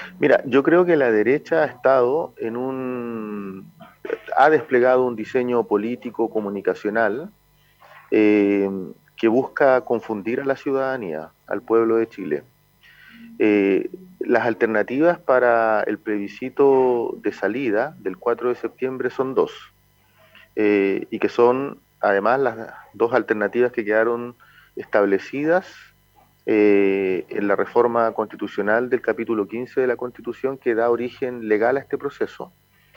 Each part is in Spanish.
Mira, yo creo que la derecha ha desplegado un diseño político comunicacional eh, que busca confundir a la ciudadanía, al pueblo de Chile. Las alternativas para el plebiscito de salida del 4 de septiembre son dos, y que son además las dos alternativas que quedaron establecidas en la reforma constitucional del capítulo 15 de la Constitución que da origen legal a este proceso.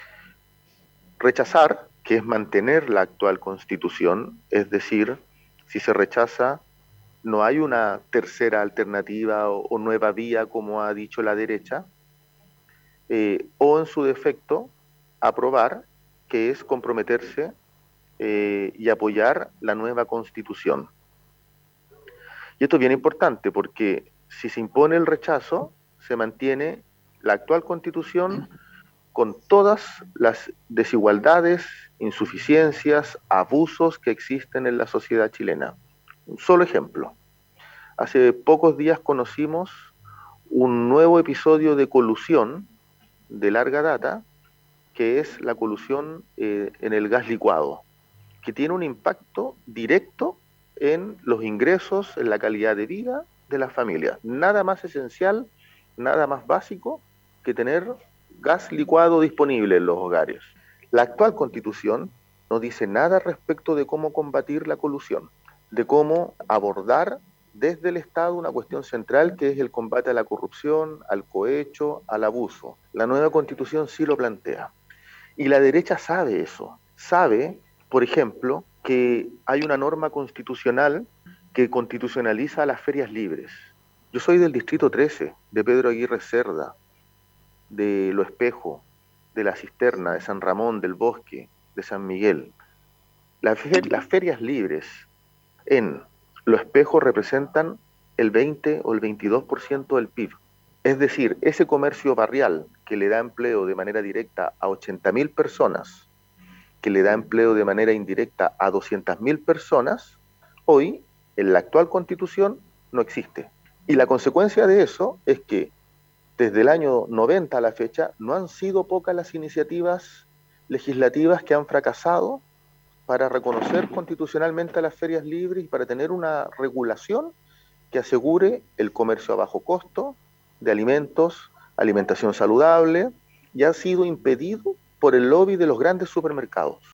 Rechazar, que es mantener la actual Constitución, es decir, si se rechaza, no hay una tercera alternativa o nueva vía, como ha dicho la derecha, o en su defecto, aprobar, que es comprometerse y apoyar la nueva Constitución. Y esto es bien importante porque si se impone el rechazo, se mantiene la actual Constitución con todas las desigualdades, insuficiencias, abusos que existen en la sociedad chilena. Un solo ejemplo. Hace pocos días conocimos un nuevo episodio de colusión de larga data, que es la colusión en el gas licuado, que tiene un impacto directo en los ingresos, en la calidad de vida de las familias. Nada más esencial, nada más básico que tener gas licuado disponible en los hogares. La actual constitución no dice nada respecto de cómo combatir la colusión, de cómo abordar desde el Estado una cuestión central que es el combate a la corrupción, al cohecho, al abuso. La nueva constitución sí lo plantea. Y la derecha sabe eso. Sabe, por ejemplo, que hay una norma constitucional que constitucionaliza las ferias libres. Yo soy del distrito 13, de Pedro Aguirre Cerda, de Lo Espejo, de La Cisterna, de San Ramón, del Bosque, de San Miguel. Las ferias libres en Lo Espejo representan el 20 o el 22% del PIB. Es decir, ese comercio barrial que le da empleo de manera directa a 80.000 personas, que le da empleo de manera indirecta a 200.000 personas, hoy, en la actual constitución, no existe. Y la consecuencia de eso es que desde el año 90 a la fecha no han sido pocas las iniciativas legislativas que han fracasado para reconocer constitucionalmente a las ferias libres y para tener una regulación que asegure el comercio a bajo costo de alimentos, alimentación saludable, y ha sido impedido por el lobby de los grandes supermercados.